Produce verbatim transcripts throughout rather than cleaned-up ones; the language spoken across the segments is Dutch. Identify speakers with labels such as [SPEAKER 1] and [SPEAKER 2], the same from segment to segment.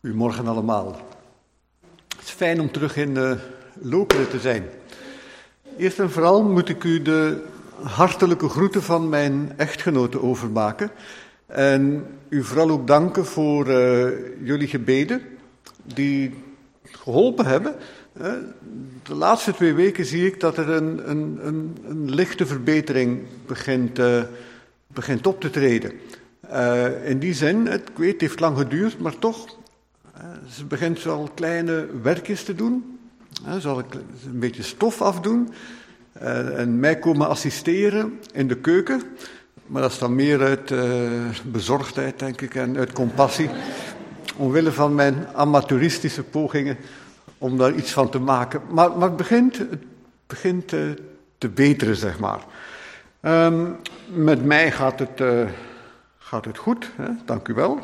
[SPEAKER 1] Goedemorgen allemaal. Het is fijn om terug in uh, Lokeren te zijn. Eerst en vooral moet ik u de hartelijke groeten van mijn echtgenote overmaken. En u vooral ook danken voor uh, jullie gebeden die geholpen hebben. Uh, de laatste twee weken zie ik dat er een, een, een, een lichte verbetering begint, uh, begint op te treden. Uh, in die zin, ik weet, het heeft lang geduurd, maar toch... Ze begint zo al kleine werkjes te doen. Ze zal een beetje stof afdoen. En mij komen assisteren in de keuken. Maar dat is dan meer uit uh, bezorgdheid, denk ik, en uit compassie. Omwille van mijn amateuristische pogingen om daar iets van te maken. Maar, maar het begint, het begint uh, te beteren, zeg maar. Um, met mij gaat het, uh, gaat het goed, hè? Dank u wel.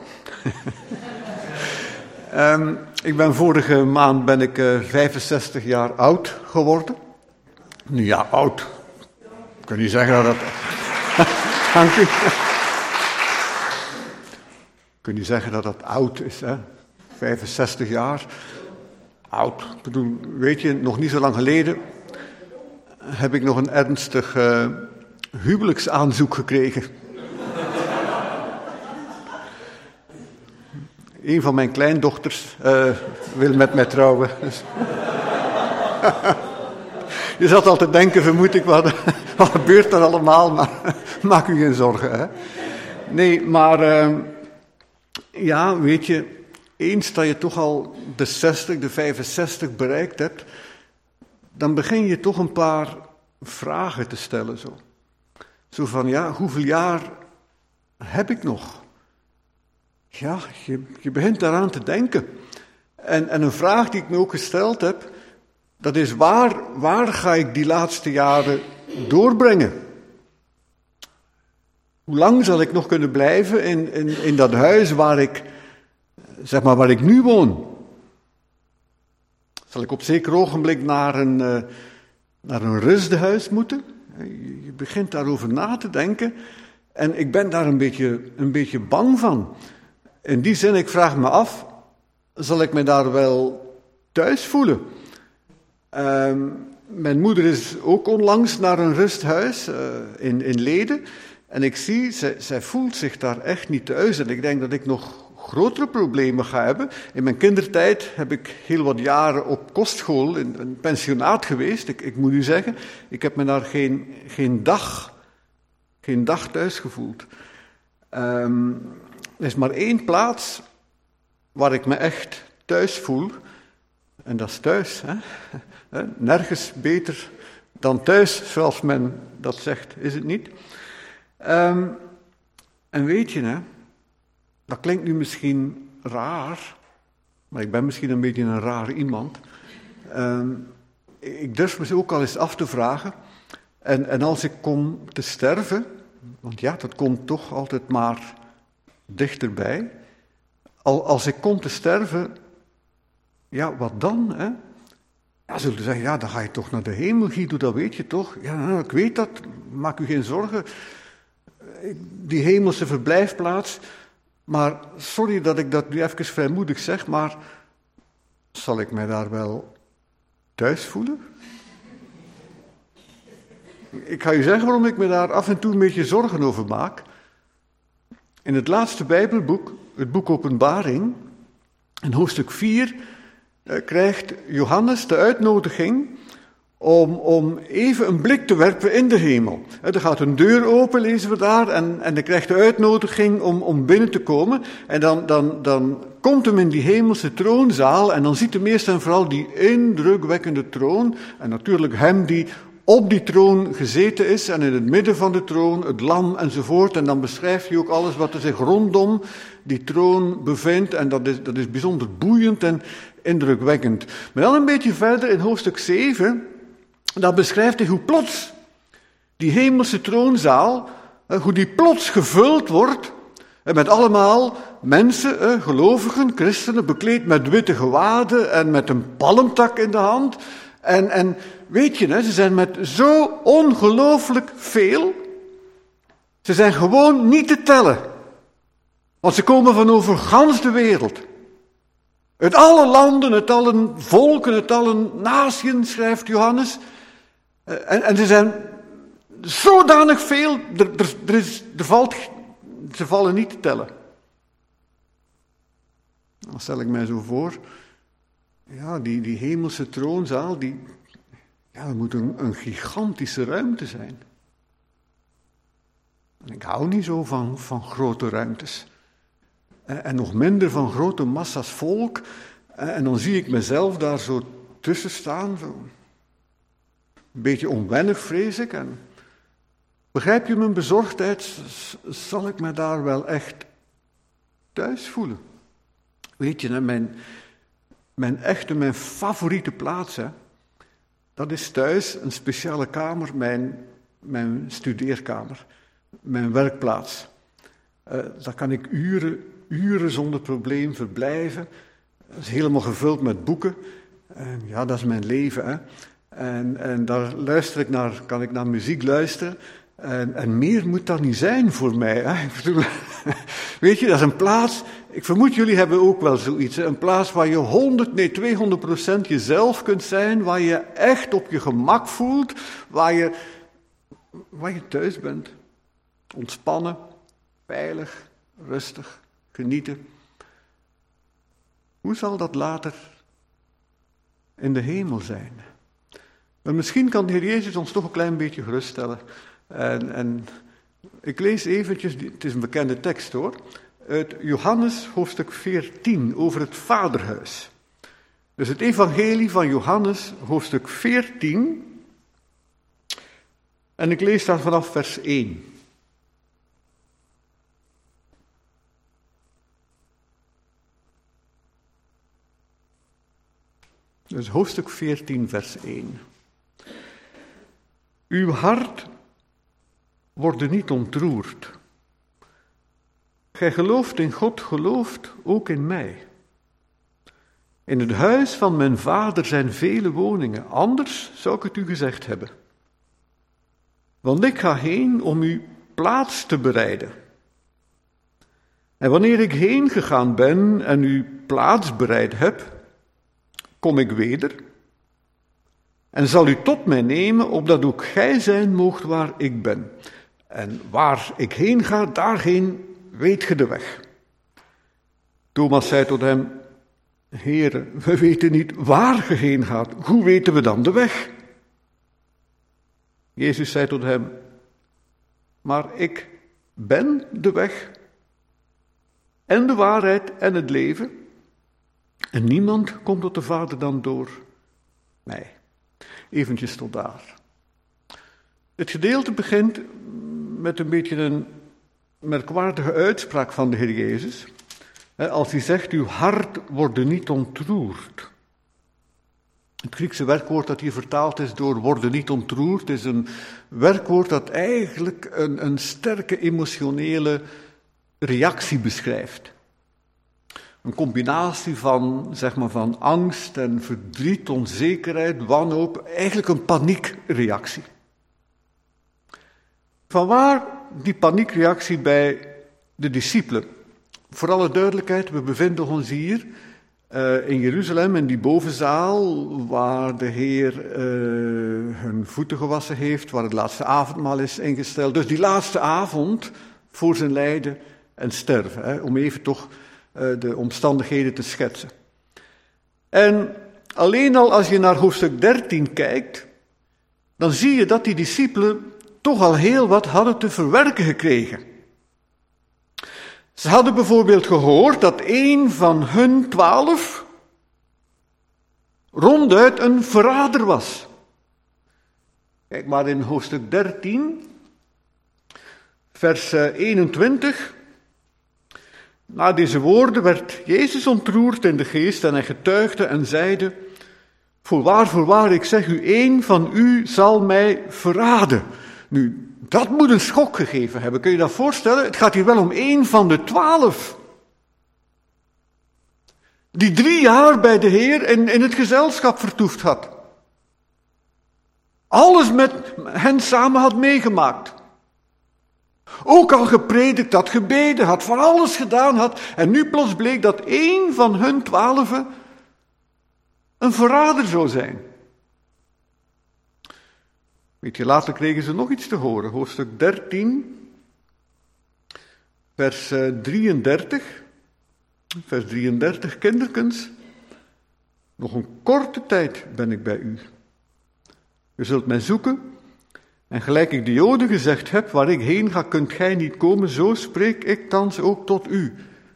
[SPEAKER 1] Um, ik ben vorige maand ben ik uh, vijfenzestig jaar oud geworden. Nu ja, oud. Ik kan niet zeggen dat dat... Dank u. Ik kan niet zeggen dat dat oud is, hè. vijfenzestig jaar. Oud. Ik bedoel, weet je, nog niet zo lang geleden heb ik nog een ernstig uh, huwelijksaanzoek gekregen. Een van mijn kleindochters uh, wil met mij trouwen. Dus. Je zat al te denken, vermoed ik, wat, wat gebeurt er allemaal, maar maak u geen zorgen. Hè? Nee, maar uh, ja, weet je, eens dat je toch al de zestig, de vijfenzestig bereikt hebt, dan begin je toch een paar vragen te stellen. Zo, zo van, ja, hoeveel jaar heb ik nog? Ja, je, je begint daaraan te denken. En, en een vraag die ik me ook gesteld heb, dat is waar, waar ga ik die laatste jaren doorbrengen? Hoe lang zal ik nog kunnen blijven in, in, in dat huis waar ik, zeg maar, waar ik nu woon? Zal ik op zeker ogenblik naar een, uh, naar een rusthuis moeten? Je, je begint daarover na te denken en ik ben daar een beetje, een beetje bang van. In die zin, ik vraag me af, zal ik me daar wel thuis voelen? Uh, mijn moeder is ook onlangs naar een rusthuis uh, in, in Leden. En ik zie, zij, zij voelt zich daar echt niet thuis. En ik denk dat ik nog grotere problemen ga hebben. In mijn kindertijd heb ik heel wat jaren op kostschool, in een pensionaat geweest. Ik, ik moet u zeggen, ik heb me daar geen, geen dag, geen dag thuis gevoeld. Um, Er is maar één plaats waar ik me echt thuis voel. En dat is thuis. Hè? Nergens beter dan thuis, zoals men dat zegt, is het niet? Um, en weet je, hè, dat klinkt nu misschien raar, maar ik ben misschien een beetje een raar iemand. Um, ik durf me ook al eens af te vragen. En, en als ik kom te sterven, want ja, dat komt toch altijd maar... dichterbij. Al, als ik kom te sterven, ja, wat dan? Hè? Ja, zullen we zeggen, ja, dan ga je toch naar de hemel, Guido, dat weet je toch? Ja, nou, ik weet dat, maak u geen zorgen. Die hemelse verblijfplaats, maar sorry dat ik dat nu even vrijmoedig zeg, maar zal ik mij daar wel thuis voelen? Ik ga u zeggen waarom ik me daar af en toe een beetje zorgen over maak. In het laatste Bijbelboek, het boek Openbaring, in hoofdstuk vier, eh, krijgt Johannes de uitnodiging om, om even een blik te werpen in de hemel. Er gaat een deur open, lezen we daar, en, en hij krijgt de uitnodiging om, om binnen te komen. En dan, dan, dan komt hem in die hemelse troonzaal en dan ziet hij eerst en vooral die indrukwekkende troon. En natuurlijk hem die op die troon gezeten is en in het midden van de troon het lam enzovoort. En dan beschrijft hij ook alles wat er zich rondom die troon bevindt. En dat is, dat is bijzonder boeiend en indrukwekkend. Maar dan een beetje verder in hoofdstuk zeven, dan beschrijft hij hoe plots die hemelse troonzaal, hoe die plots gevuld wordt met allemaal mensen, gelovigen, christenen, bekleed met witte gewaden en met een palmtak in de hand. En, en weet je, hè, ze zijn met zo ongelooflijk veel. Ze zijn gewoon niet te tellen. Want ze komen van over gans de wereld. Uit alle landen, uit alle volken, uit alle naties, schrijft Johannes. En, en ze zijn zodanig veel, er, er, er, is, er valt, ze vallen niet te tellen. Dan stel ik mij zo voor, ja, die, die hemelse troonzaal, die, ja, dat moet een, een gigantische ruimte zijn. En ik hou niet zo van, van grote ruimtes. En, en nog minder van grote massa's volk. En, en dan zie ik mezelf daar zo tussen staan, zo. Een beetje onwennig, vrees ik. En begrijp je mijn bezorgdheid? Zal ik me daar wel echt thuis voelen? Weet je, mijn, mijn echte, mijn favoriete plaats, hè, dat is thuis een speciale kamer, mijn, mijn studeerkamer, mijn werkplaats. Uh, daar kan ik uren, uren zonder probleem verblijven. Dat is helemaal gevuld met boeken. En ja, dat is mijn leven, hè. En, en daar luister ik naar, kan ik naar muziek luisteren. En, en meer moet dat niet zijn voor mij. Hè? Ik bedoel, weet je, dat is een plaats. Ik vermoed, jullie hebben ook wel zoiets. Hè? Een plaats waar je honderd, nee tweehonderd procent jezelf kunt zijn. Waar je echt op je gemak voelt. Waar je, waar je thuis bent. Ontspannen, veilig, rustig, genieten. Hoe zal dat later in de hemel zijn? Maar misschien kan de Heer Jezus ons toch een klein beetje geruststellen. En, en ik lees eventjes, het is een bekende tekst hoor, uit Johannes hoofdstuk veertien over het Vaderhuis. Dus het evangelie van Johannes hoofdstuk veertien. En ik lees daar vanaf vers één. Dus hoofdstuk veertien vers één. Uw hart wordt niet ontroerd. Gij gelooft in God, gelooft ook in mij. In het huis van mijn vader zijn vele woningen, anders zou ik het u gezegd hebben. Want ik ga heen om u plaats te bereiden. En wanneer ik heen gegaan ben en u plaats bereid heb, kom ik weder en zal u tot mij nemen, opdat ook gij zijn moogt waar ik ben. En waar ik heen ga, daarheen weet ge de weg. Thomas zei tot hem, Heere, we weten niet waar ge heen gaat. Hoe weten we dan de weg? Jezus zei tot hem, maar ik ben de weg en de waarheid en het leven. En niemand komt tot de Vader dan door mij. Eventjes tot daar. Het gedeelte begint met een beetje een merkwaardige uitspraak van de Heer Jezus. Als hij zegt, uw hart wordt niet ontroerd. Het Griekse werkwoord dat hier vertaald is door worden niet ontroerd, is een werkwoord dat eigenlijk een, een sterke emotionele reactie beschrijft. Een combinatie van, zeg maar, van angst en verdriet, onzekerheid, wanhoop, eigenlijk een paniekreactie. Vanwaar die paniekreactie bij de discipelen? Voor alle duidelijkheid, we bevinden ons hier uh, in Jeruzalem, in die bovenzaal, waar de Heer uh, hun voeten gewassen heeft, waar het laatste avondmaal is ingesteld. Dus die laatste avond voor zijn lijden en sterven, hè, om even toch uh, de omstandigheden te schetsen. En alleen al als je naar hoofdstuk dertien kijkt, dan zie je dat die discipelen toch al heel wat hadden te verwerken gekregen. Ze hadden bijvoorbeeld gehoord dat een van hun twaalf ronduit een verrader was. Kijk maar in hoofdstuk dertien, vers eenentwintig. Na deze woorden werd Jezus ontroerd in de geest en hij getuigde en zeide, voorwaar, voorwaar, ik zeg u, één van u zal mij verraden. Nu, dat moet een schok gegeven hebben. Kun je dat voorstellen? Het gaat hier wel om één van de twaalf. Die drie jaar bij de Heer in, in het gezelschap vertoefd had. Alles met hen samen had meegemaakt. Ook al gepredikt had, gebeden had, van alles gedaan had. En nu plots bleek dat één van hun twaalfen een verrader zou zijn. Weet je, later kregen ze nog iets te horen. Hoofdstuk dertien, vers drieëndertig. Vers drieëndertig, kinderkens. Nog een korte tijd ben ik bij u. U zult mij zoeken. En gelijk ik de Joden gezegd heb, waar ik heen ga, kunt gij niet komen, zo spreek ik thans ook tot u.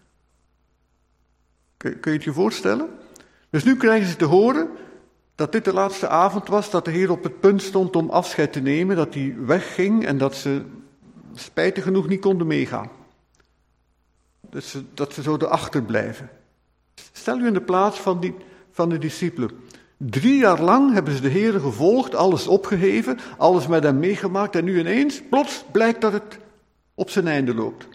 [SPEAKER 1] Kun, kun je het je voorstellen? Dus nu krijgen ze te horen dat dit de laatste avond was, dat de Heer op het punt stond om afscheid te nemen, dat hij wegging en dat ze spijtig genoeg niet konden meegaan. Dat ze, dat ze zouden achterblijven. Stel u in de plaats van, die, van de discipelen. Drie jaar lang hebben ze de Heer gevolgd, alles opgeheven, alles met hem meegemaakt en nu ineens, plots, blijkt dat het op zijn einde loopt.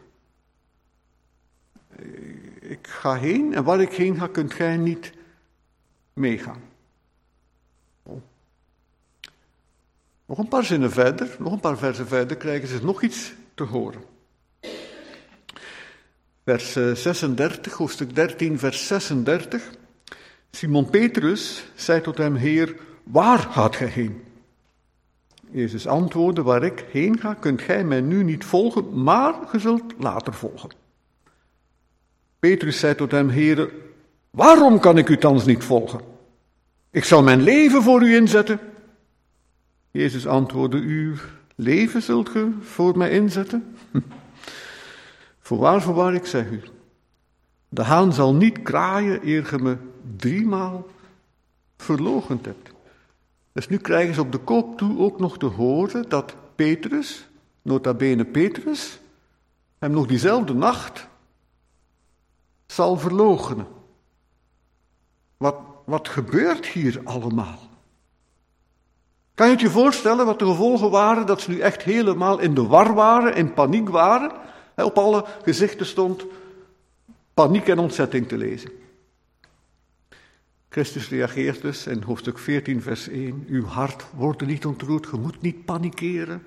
[SPEAKER 1] Ik ga heen en waar ik heen ga, kunt gij niet meegaan. Nog een paar zinnen verder, nog een paar versen verder, krijgen ze nog iets te horen. Vers zesendertig, hoofdstuk dertien, vers zesendertig. Simon Petrus zei tot hem, Heer, waar gaat gij heen? Jezus antwoordde, waar ik heen ga, kunt gij mij nu niet volgen, maar ge zult later volgen. Petrus zei tot hem, Heer, waarom kan ik u thans niet volgen? Ik zal mijn leven voor u inzetten. Jezus antwoordde, uw leven zult ge voor mij inzetten? Voorwaar, voorwaar, ik zeg u, de haan zal niet kraaien eer ge me driemaal verloochend hebt. Dus nu krijgen ze op de koop toe ook nog te horen dat Petrus, nota bene Petrus, hem nog diezelfde nacht zal verloochenen. Wat, wat gebeurt hier allemaal? Kan je het je voorstellen wat de gevolgen waren, dat ze nu echt helemaal in de war waren, in paniek waren? He, op alle gezichten stond paniek en ontzetting te lezen. Christus reageert dus in hoofdstuk veertien, vers één. Uw hart wordt niet ontroerd, je moet niet panikeren.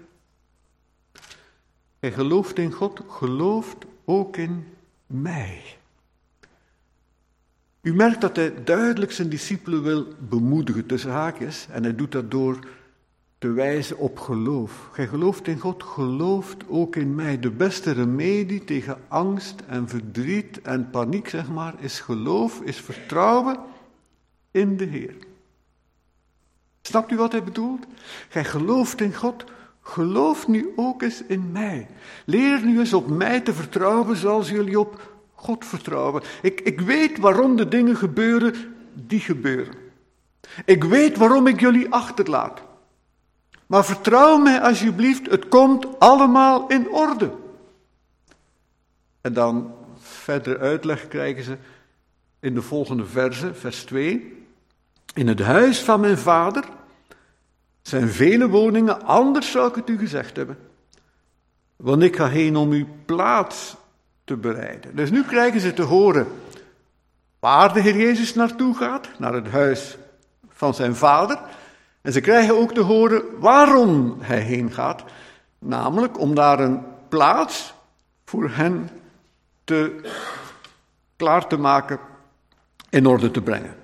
[SPEAKER 1] Hij gelooft in God, gelooft ook in mij. U merkt dat hij duidelijk zijn discipelen wil bemoedigen, tussen haakjes. En hij doet dat door te wijzen op geloof. Gij gelooft in God, gelooft ook in mij. De beste remedie tegen angst en verdriet en paniek, zeg maar, is geloof, is vertrouwen in de Heer. Snapt u wat hij bedoelt? Gij gelooft in God, geloof nu ook eens in mij. Leer nu eens op mij te vertrouwen zoals jullie op God vertrouwen. Ik, ik weet waarom de dingen gebeuren die gebeuren. Ik weet waarom ik jullie achterlaat. Maar vertrouw mij alsjeblieft, het komt allemaal in orde. En dan verder uitleg krijgen ze in de volgende verse, vers twee. In het huis van mijn vader zijn vele woningen, anders zou ik het u gezegd hebben. Want ik ga heen om uw plaats te bereiden. Dus nu krijgen ze te horen waar de Heer Jezus naartoe gaat, naar het huis van zijn vader. En ze krijgen ook te horen waarom hij heen gaat, namelijk om daar een plaats voor hen te, klaar te maken, in orde te brengen.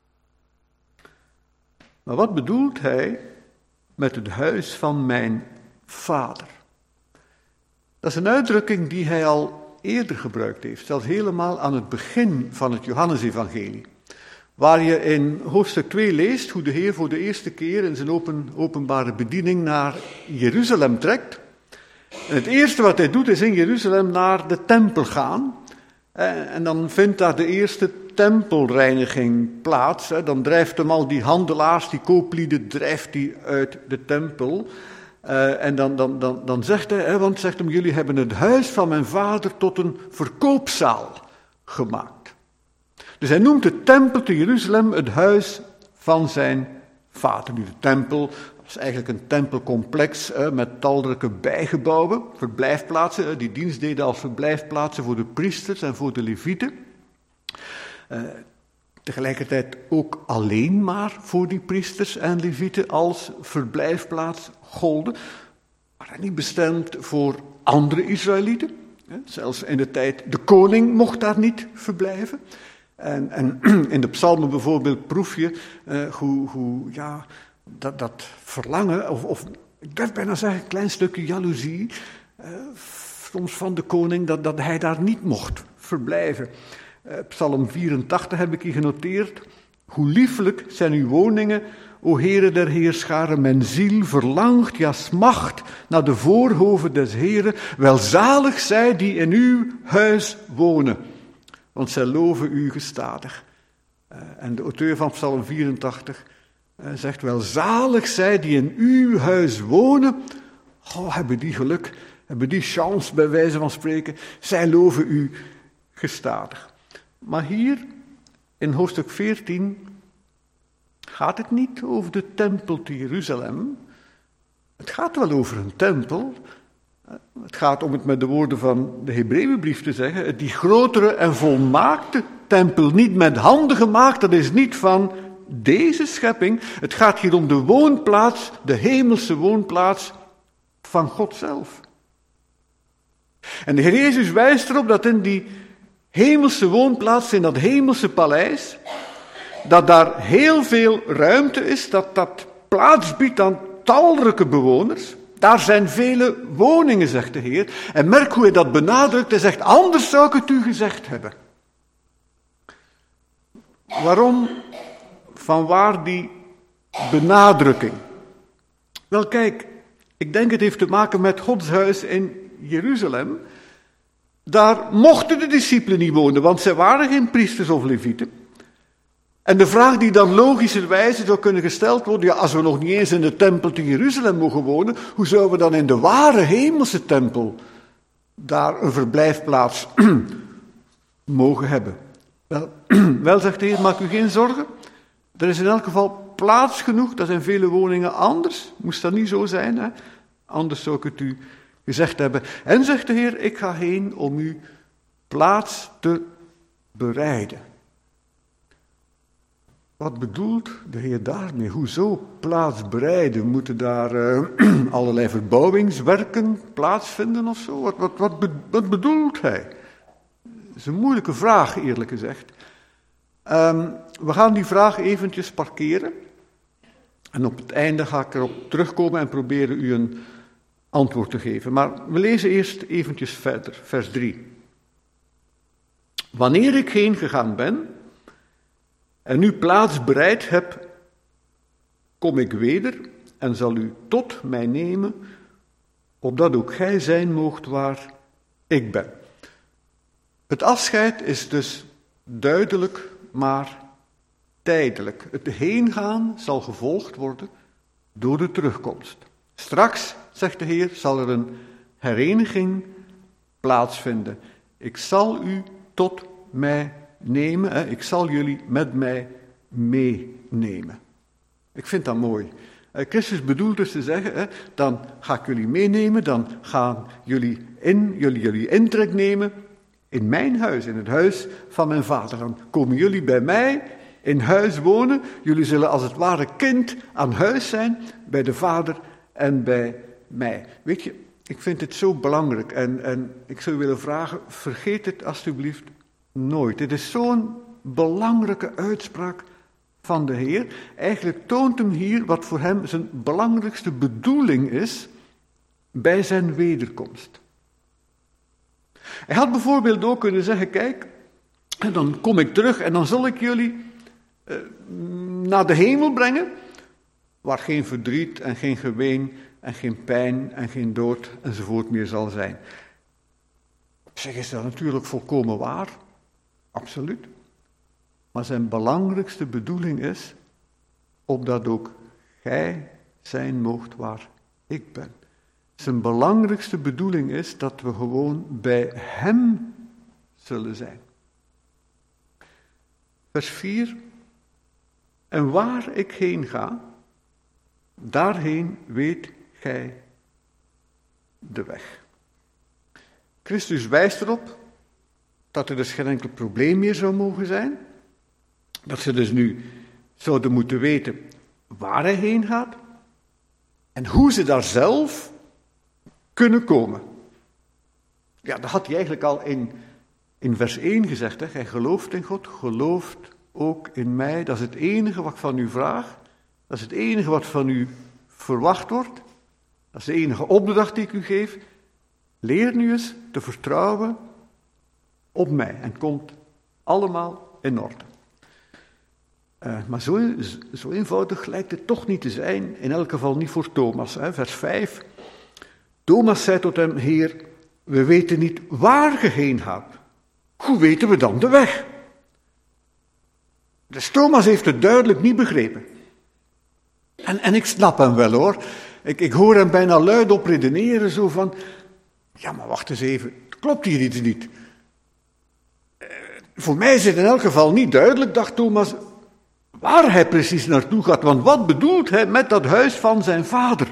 [SPEAKER 1] Maar wat bedoelt hij met het huis van mijn vader? Dat is een uitdrukking die hij al eerder gebruikt heeft, zelfs helemaal aan het begin van het Johannesevangelie. Waar je in hoofdstuk twee leest hoe de Heer voor de eerste keer in zijn open, openbare bediening naar Jeruzalem trekt. En het eerste wat hij doet is in Jeruzalem naar de tempel gaan. En dan vindt daar de eerste tempelreiniging plaats. Dan drijft hem al die handelaars, die kooplieden, drijft hij uit de tempel. Uh, en dan, dan, dan, dan zegt hij, hè, want zegt hem, jullie hebben het huis van mijn vader tot een verkoopzaal gemaakt. Dus hij noemt de tempel te Jeruzalem het huis van zijn vader. Nu, de tempel was eigenlijk een tempelcomplex hè, met talrijke bijgebouwen, verblijfplaatsen, hè, die dienst deden als verblijfplaatsen voor de priesters en voor de levieten. Uh, tegelijkertijd ook alleen maar voor die priesters en levieten als verblijfplaats golden. waren niet bestemd voor andere Israëlieten. Zelfs in de tijd, de koning mocht daar niet verblijven. En, en in de psalmen bijvoorbeeld proef je uh, hoe, hoe ja, dat, dat verlangen, of, of ik durf bijna zeggen, een klein stukje jaloezie, uh, soms van de koning, dat, dat hij daar niet mocht verblijven. Uh, Psalm vierentachtig heb ik hier genoteerd. Hoe lieflijk zijn uw woningen, o Heere der Heerscharen, mijn ziel verlangt, ja smacht, naar de voorhoven des Heeren. Welzalig zij die in uw huis wonen, want zij loven u gestadig. Uh, en de auteur van Psalm vierentachtig uh, zegt, welzalig zij die in uw huis wonen. Oh, hebben die geluk, hebben die chance bij wijze van spreken. Zij loven u gestadig. Maar hier in hoofdstuk veertien gaat het niet over de tempel te Jeruzalem. Het gaat wel over een tempel. Het gaat, om het met de woorden van de Hebreeënbrief te zeggen, die grotere en volmaakte tempel, niet met handen gemaakt, dat is niet van deze schepping. Het gaat hier om de woonplaats, de hemelse woonplaats van God zelf. En de Heer Jezus wijst erop dat in die hemelse woonplaats, in dat hemelse paleis, dat daar heel veel ruimte is, dat dat plaats biedt aan talrijke bewoners. Daar zijn vele woningen, zegt de Heer. En merk hoe hij dat benadrukt. Hij zegt, anders zou ik het u gezegd hebben. Waarom? Vanwaar die benadrukking? Wel kijk, ik denk het heeft te maken met Gods huis in Jeruzalem. Daar mochten de discipelen niet wonen, want zij waren geen priesters of levieten. En de vraag die dan logischerwijze zou kunnen gesteld worden, ja, als we nog niet eens in de tempel te Jeruzalem mogen wonen, hoe zouden we dan in de ware hemelse tempel daar een verblijfplaats mogen hebben? Wel, wel, zegt de Heer, maak u geen zorgen. Er is in elk geval plaats genoeg, dat zijn vele woningen anders. Moest dat niet zo zijn, hè? Anders zou ik het u gezegd hebben. En zegt de Heer, ik ga heen om u plaats te bereiden. Wat bedoelt de Heer daarmee? Hoezo plaats bereiden? Moeten daar uh, allerlei verbouwingswerken plaatsvinden of zo? Wat, wat, wat, be, wat bedoelt hij? Dat is een moeilijke vraag, eerlijk gezegd. Um, we gaan die vraag eventjes parkeren. En op het einde ga ik erop terugkomen en proberen u een antwoord te geven. Maar we lezen eerst eventjes verder, vers drie. Wanneer ik heen gegaan ben en nu plaats bereid heb, kom ik weder en zal u tot mij nemen, opdat ook gij zijn moogt waar ik ben. Het afscheid is dus duidelijk, maar tijdelijk. Het heengaan zal gevolgd worden door de terugkomst. Straks, zegt de Heer, zal er een hereniging plaatsvinden. Ik zal u tot mij nemen, hè? Ik zal jullie met mij meenemen. Ik vind dat mooi. Christus bedoelt dus te zeggen, hè, dan ga ik jullie meenemen, dan gaan jullie, in, jullie, jullie intrek nemen in mijn huis, in het huis van mijn vader. Dan komen jullie bij mij in huis wonen. Jullie zullen als het ware kind aan huis zijn bij de vader en bij mij. Weet je, ik vind het zo belangrijk en, en ik zou willen vragen, vergeet het alstublieft nooit. Dit is zo'n belangrijke uitspraak van de Heer. Eigenlijk toont hem hier wat voor hem zijn belangrijkste bedoeling is bij zijn wederkomst. Hij had bijvoorbeeld ook kunnen zeggen, kijk, en dan kom ik terug en dan zal ik jullie uh, naar de hemel brengen, waar geen verdriet en geen geween en geen pijn en geen dood enzovoort meer zal zijn. Op zich is dat natuurlijk volkomen waar, absoluut. Maar zijn belangrijkste bedoeling is, opdat ook gij zijn moogt waar ik ben. Zijn belangrijkste bedoeling is dat we gewoon bij hem zullen zijn. Vers vier. En waar ik heen ga, daarheen weet gij de weg. Christus wijst erop dat er dus geen enkel probleem meer zou mogen zijn. Dat ze dus nu zouden moeten weten waar hij heen gaat. En hoe ze daar zelf kunnen komen. Ja, dat had hij eigenlijk al in, in vers één gezegd. Hè. Gij gelooft in God, gelooft ook in mij. Dat is het enige wat ik van u vraag. Dat is het enige wat van u verwacht wordt. Dat is de enige opdracht die ik u geef. Leer nu eens te vertrouwen op mij. En het komt allemaal in orde. Uh, maar zo, zo eenvoudig lijkt het toch niet te zijn. In elk geval niet voor Thomas. Hè. Vers vijf. Thomas zei tot hem, Heer, we weten niet waar je heen gaat. Hoe weten we dan de weg? Dus Thomas heeft het duidelijk niet begrepen. En, en ik snap hem wel hoor. Ik, ik hoor hem bijna luid op redeneren, zo van, ja maar wacht eens even, het klopt hier iets niet. Uh, voor mij is het in elk geval niet duidelijk, dacht Thomas, waar hij precies naartoe gaat. Want wat bedoelt hij met dat huis van zijn vader?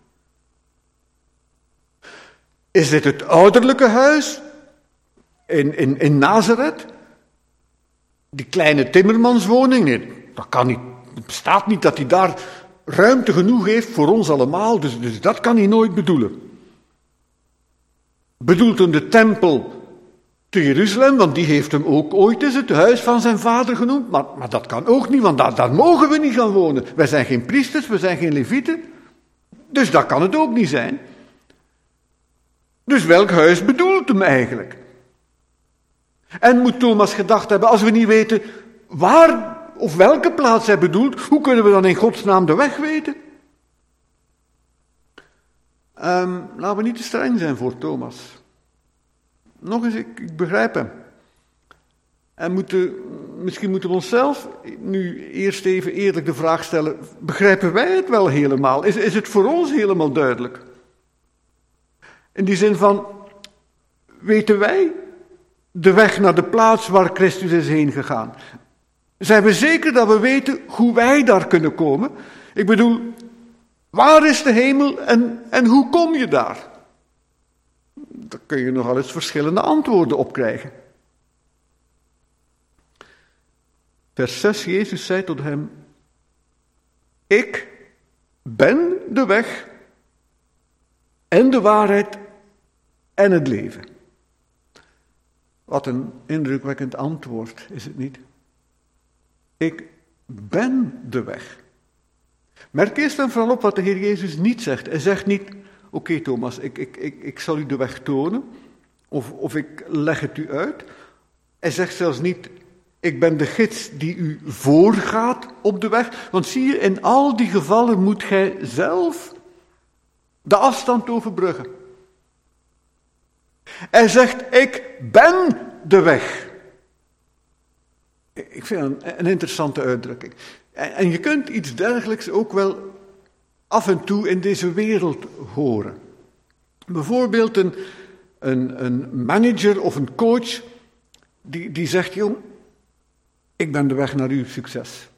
[SPEAKER 1] Is dit het ouderlijke huis in, in, in Nazareth? Die kleine timmermanswoning? Nee, dat kan niet. Het bestaat niet dat hij daar ruimte genoeg heeft voor ons allemaal. Dus, dus dat kan hij nooit bedoelen. Bedoelt hem de tempel te Jeruzalem? Want die heeft hem ook ooit eens het huis van zijn vader genoemd. Maar, maar dat kan ook niet, want daar, daar mogen we niet gaan wonen. Wij zijn geen priesters, we zijn geen levieten. Dus dat kan het ook niet zijn. Dus welk huis bedoelt hem eigenlijk? En moet Thomas gedacht hebben, als we niet weten waar of welke plaats hij bedoelt, hoe kunnen we dan in godsnaam de weg weten? Um, laten we niet te streng zijn voor Thomas. Nog eens, ik, ik begrijp hem. En moeten, misschien moeten we onszelf nu eerst even eerlijk de vraag stellen, begrijpen wij het wel helemaal? Is, is het voor ons helemaal duidelijk? In die zin van, weten wij de weg naar de plaats waar Christus is heen gegaan? Zijn we zeker dat we weten hoe wij daar kunnen komen? Ik bedoel, waar is de hemel en, en hoe kom je daar? Daar kun je nogal eens verschillende antwoorden op krijgen. Vers zes, Jezus zei tot hem, ik ben de weg en de waarheid en het leven. Wat een indrukwekkend antwoord, is het niet? Ik ben de weg. Merk eerst en vooral op wat de Heer Jezus niet zegt. Hij zegt niet, oké okay, Thomas, ik, ik, ik, ik zal u de weg tonen, of, of ik leg het u uit. Hij zegt zelfs niet, ik ben de gids die u voorgaat op de weg. Want zie je, in al die gevallen moet gij zelf de afstand overbruggen. Hij zegt, ik ben de weg. Ik vind een, een interessante uitdrukking. En, en je kunt iets dergelijks ook wel af en toe in deze wereld horen. Bijvoorbeeld een, een, een manager of een coach die, die zegt, jong, ik ben de weg naar uw succes.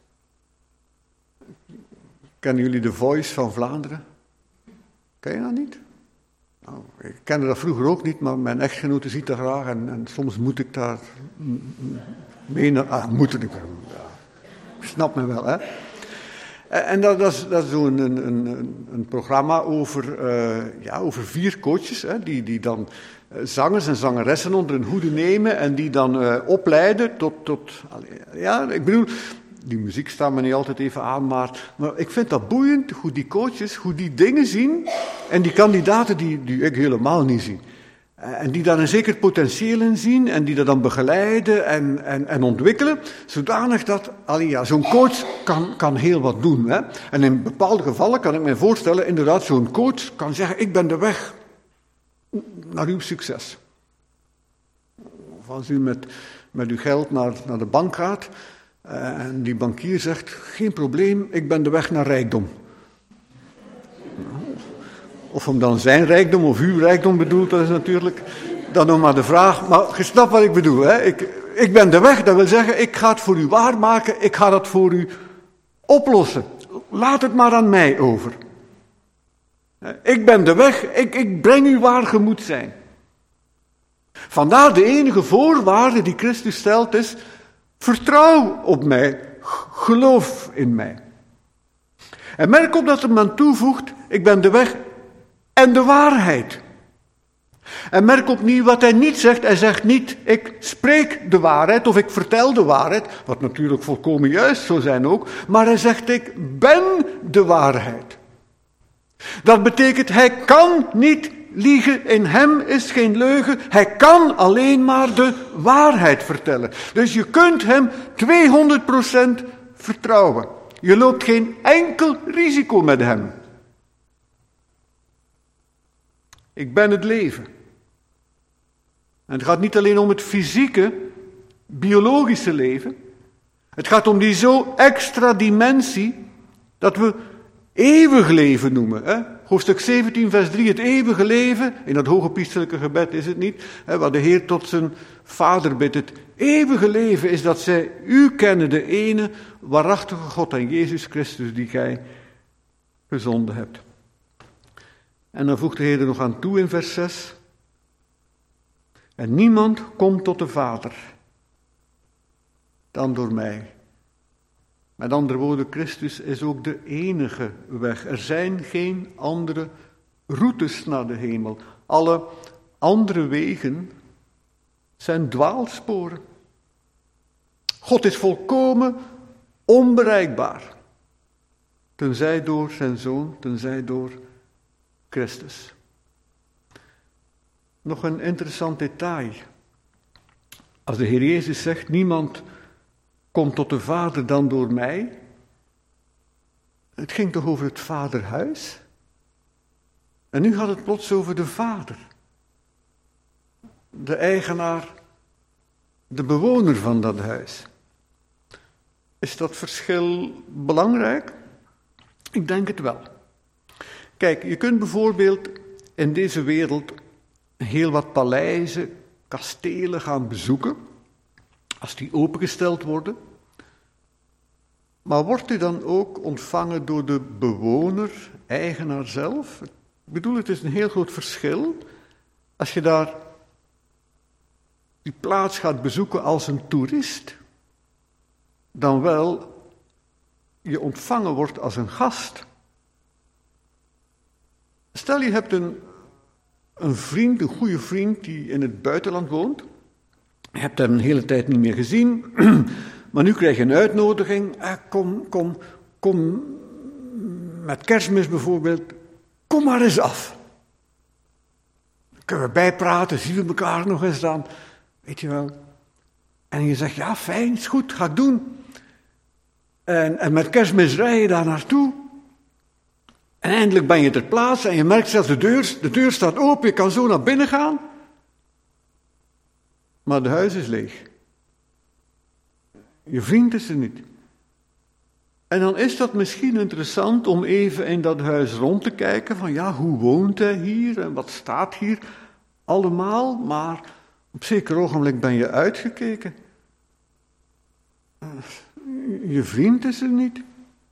[SPEAKER 1] Kennen jullie The Voice van Vlaanderen? Ken je dat niet? Nou, ik kende dat vroeger ook niet, maar mijn echtgenote ziet dat graag en, en soms moet ik daar mee naar... Ah, moet ik... Ja, snap me wel, hè? En dat, dat is, dat is zo'n een, een, een programma over, uh, ja, over vier coaches, hè, die, die dan zangers en zangeressen onder hun hoede nemen en die dan uh, opleiden tot... tot ja, ik bedoel... Die muziek staat me niet altijd even aan, maar, maar ik vind dat boeiend, hoe die coaches, hoe die dingen zien, en die kandidaten die, die ik helemaal niet zie. En die daar een zeker potentieel in zien, en die dat dan begeleiden en, en, en ontwikkelen, zodanig dat, allee, ja, zo'n coach kan, kan heel wat doen. Hè? En in bepaalde gevallen kan ik me voorstellen, inderdaad, zo'n coach kan zeggen, ik ben de weg naar uw succes. Of als u met, met uw geld naar, naar de bank gaat, Uh, en die bankier zegt, geen probleem, ik ben de weg naar rijkdom. Of hem dan zijn rijkdom of uw rijkdom bedoelt, dat is natuurlijk dan nog maar de vraag. Maar je snapt wat ik bedoel. Hè? Ik, ik ben de weg, dat wil zeggen, ik ga het voor u waarmaken, ik ga dat voor u oplossen. Laat het maar aan mij over. Ik ben de weg, ik, ik breng u waar je moet zijn. Vandaar de enige voorwaarde die Christus stelt is, vertrouw op mij, geloof in mij. En merk op dat er man toevoegt, ik ben de weg en de waarheid. En merk opnieuw wat hij niet zegt. Hij zegt niet, ik spreek de waarheid of ik vertel de waarheid, wat natuurlijk volkomen juist zou zijn ook, maar hij zegt, ik ben de waarheid. Dat betekent, hij kan niet liegen, in hem is geen leugen, hij kan alleen maar de waarheid vertellen. Dus je kunt hem tweehonderd procent vertrouwen. Je loopt geen enkel risico met hem. Ik ben het leven. En het gaat niet alleen om het fysieke, biologische leven. Het gaat om die zo extra dimensie dat we eeuwig leven noemen. Hè? Hoofdstuk zeventien, vers drie, het eeuwige leven. In dat hogepriesterlijke gebed is het niet. Hè, waar de Heer tot zijn Vader bidt. Het eeuwige leven is dat zij u kennen, de ene waarachtige God en Jezus Christus die gij gezonden hebt. En dan voegt de Heer er nog aan toe in vers zes. En niemand komt tot de Vader dan door mij. Met andere woorden, Christus is ook de enige weg. Er zijn geen andere routes naar de hemel. Alle andere wegen zijn dwaalsporen. God is volkomen onbereikbaar. Tenzij door zijn Zoon, tenzij door Christus. Nog een interessant detail. Als de Heer Jezus zegt, niemand komt tot de Vader dan door mij. Het ging toch over het Vaderhuis? En nu gaat het plots over de Vader. De eigenaar, de bewoner van dat huis. Is dat verschil belangrijk? Ik denk het wel. Kijk, je kunt bijvoorbeeld in deze wereld heel wat paleizen, kastelen gaan bezoeken, als die opengesteld worden. Maar wordt u dan ook ontvangen door de bewoner, eigenaar zelf? Ik bedoel, het is een heel groot verschil als je daar die plaats gaat bezoeken als een toerist, dan wel je ontvangen wordt als een gast. Stel je hebt een, een vriend, een goede vriend die in het buitenland woont. Je hebt hem een hele tijd niet meer gezien, maar nu krijg je een uitnodiging. Eh, kom, kom, kom met Kerstmis bijvoorbeeld, kom maar eens af. Dan kunnen we bijpraten, zien we elkaar nog eens dan, weet je wel. En je zegt, ja fijn, is goed, ga ik doen. En, en met Kerstmis rij je daar naartoe. En eindelijk ben je ter plaatse en je merkt zelfs de deur, de deur staat open, je kan zo naar binnen gaan. Maar de huis is leeg. Je vriend is er niet. En dan is dat misschien interessant om even in dat huis rond te kijken, van ja, hoe woont hij hier en wat staat hier allemaal, maar op zeker ogenblik ben je uitgekeken. Je vriend is er niet.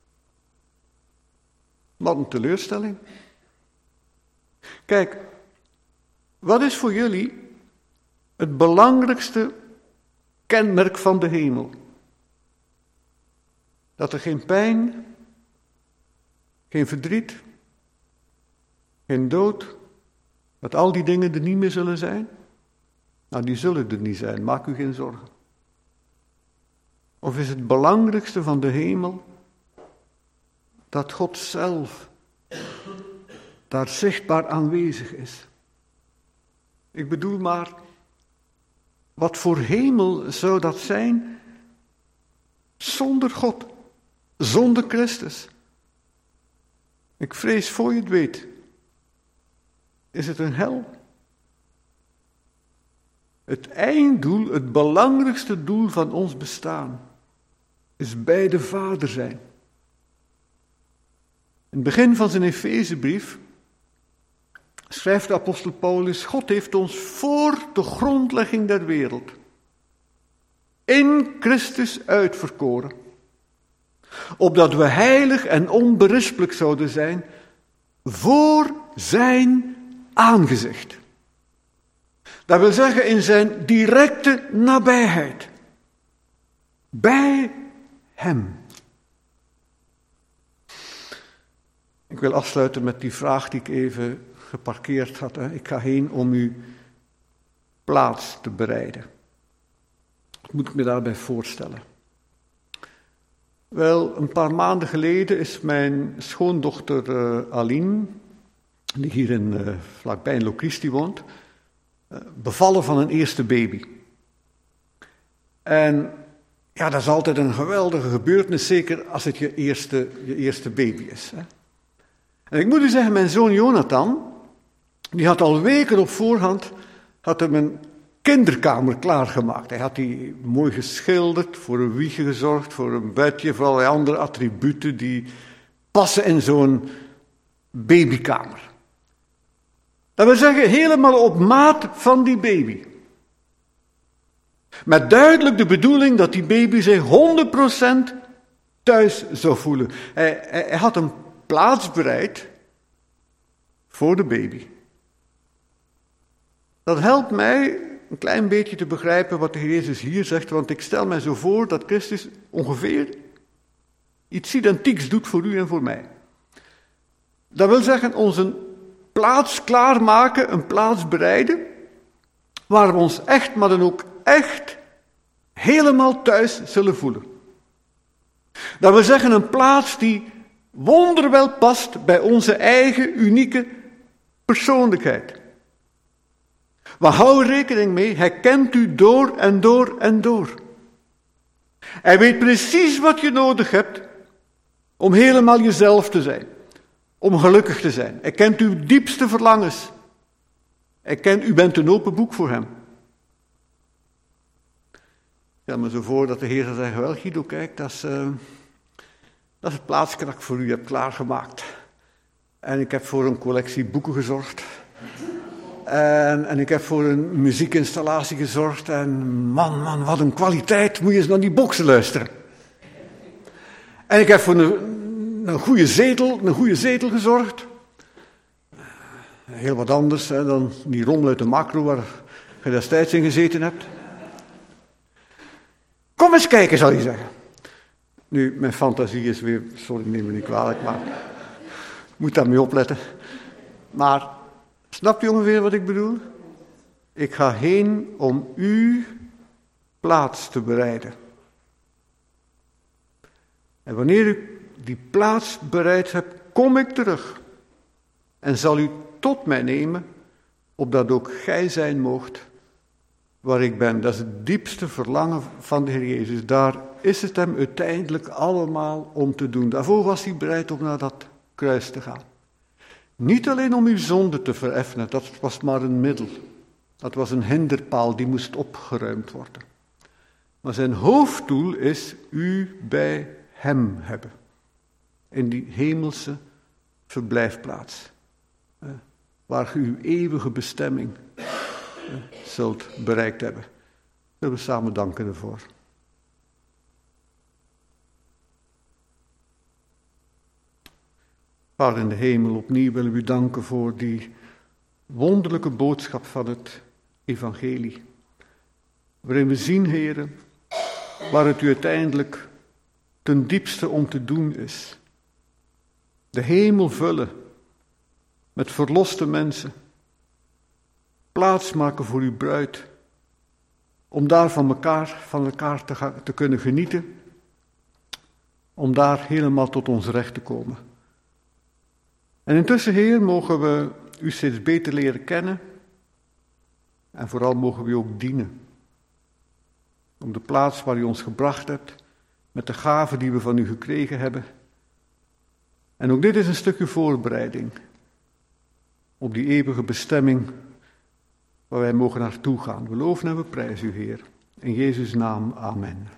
[SPEAKER 1] Wat een teleurstelling. Kijk, wat is voor jullie het belangrijkste kenmerk van de hemel? Dat er geen pijn, geen verdriet, geen dood, dat al die dingen er niet meer zullen zijn? Nou, die zullen er niet zijn, maak u geen zorgen. Of is het belangrijkste van de hemel dat God zelf daar zichtbaar aanwezig is? Ik bedoel maar, wat voor hemel zou dat zijn zonder God, zonder Christus? Ik vrees voor je het weet, is het een hel. Het einddoel, het belangrijkste doel van ons bestaan, is bij de Vader zijn. In het begin van zijn Efezebrief schrijft de apostel Paulus, God heeft ons voor de grondlegging der wereld in Christus uitverkoren, opdat we heilig en onberispelijk zouden zijn voor zijn aangezicht. Dat wil zeggen in zijn directe nabijheid. Bij hem. Ik wil afsluiten met die vraag die ik even geparkeerd had. Hè. Ik ga heen om u plaats te bereiden. Wat moet ik me daarbij voorstellen? Wel, een paar maanden geleden is mijn schoondochter uh, Aline, die hier in, uh, vlakbij in Locristi woont, uh, bevallen van een eerste baby. En ja, dat is altijd een geweldige gebeurtenis, zeker als het je eerste, je eerste baby is. Hè. En ik moet u zeggen, mijn zoon Jonathan, die had al weken op voorhand, had hem een kinderkamer klaargemaakt. Hij had die mooi geschilderd, voor een wiegje gezorgd, voor een bedje, voor allerlei andere attributen die passen in zo'n babykamer. Dat wil zeggen, helemaal op maat van die baby. Met duidelijk de bedoeling dat die baby zich honderd procent thuis zou voelen. Hij, hij, hij had een plaats bereid voor de baby. Dat helpt mij een klein beetje te begrijpen wat de Heer Jezus hier zegt, want ik stel mij zo voor dat Christus ongeveer iets identieks doet voor u en voor mij. Dat wil zeggen, ons een plaats klaarmaken, een plaats bereiden, waar we ons echt, maar dan ook echt, helemaal thuis zullen voelen. Dat wil zeggen, een plaats die wonderwel past bij onze eigen unieke persoonlijkheid. Maar hou er rekening mee, hij kent u door en door en door. Hij weet precies wat je nodig hebt om helemaal jezelf te zijn. Om gelukkig te zijn. Hij kent uw diepste verlangens. Hij kent, u bent een open boek voor hem. Ik stel me zo voor dat de Heer zal zeggen, wel Guido, kijk, dat is, uh, dat is het plaatsje dat ik voor u heb klaargemaakt. En ik heb voor een collectie boeken gezorgd. En, en ik heb voor een muziekinstallatie gezorgd. En man, man, wat een kwaliteit. Moet je eens naar die boksen luisteren. En ik heb voor een, een goede zetel, een goede zetel gezorgd. Heel wat anders hè, dan die rommel uit de macro waar je destijds in gezeten hebt. Kom eens kijken, zal je zeggen. Nu, mijn fantasie is weer, sorry, neem me niet kwalijk, maar ik moet daarmee opletten. Maar, snap je ongeveer wat ik bedoel? Ik ga heen om u plaats te bereiden. En wanneer u die plaats bereid hebt, kom ik terug. En zal u tot mij nemen, opdat ook gij zijn moogt waar ik ben. Dat is het diepste verlangen van de Heer Jezus. Daar is het hem uiteindelijk allemaal om te doen. Daarvoor was hij bereid om naar dat kruis te gaan. Niet alleen om uw zonde te vereffenen, dat was maar een middel. Dat was een hinderpaal, die moest opgeruimd worden. Maar zijn hoofddoel is u bij hem hebben. In die hemelse verblijfplaats. Waar u uw eeuwige bestemming zult bereikt hebben. Zullen we samen danken ervoor. Vader in de hemel, opnieuw willen we u danken voor die wonderlijke boodschap van het evangelie. Waarin we zien, Heere, waar het u uiteindelijk ten diepste om te doen is. De hemel vullen met verloste mensen. Plaats maken voor uw bruid. Om daar van elkaar, van elkaar te, gaan, te kunnen genieten. Om daar helemaal tot ons recht te komen. En intussen, Heer, mogen we u steeds beter leren kennen. En vooral mogen we u ook dienen. Op de plaats waar u ons gebracht hebt. Met de gaven die we van u gekregen hebben. En ook dit is een stukje voorbereiding. Op die eeuwige bestemming waar wij mogen naartoe gaan. We loven en we prijzen u, Heer. In Jezus' naam, amen.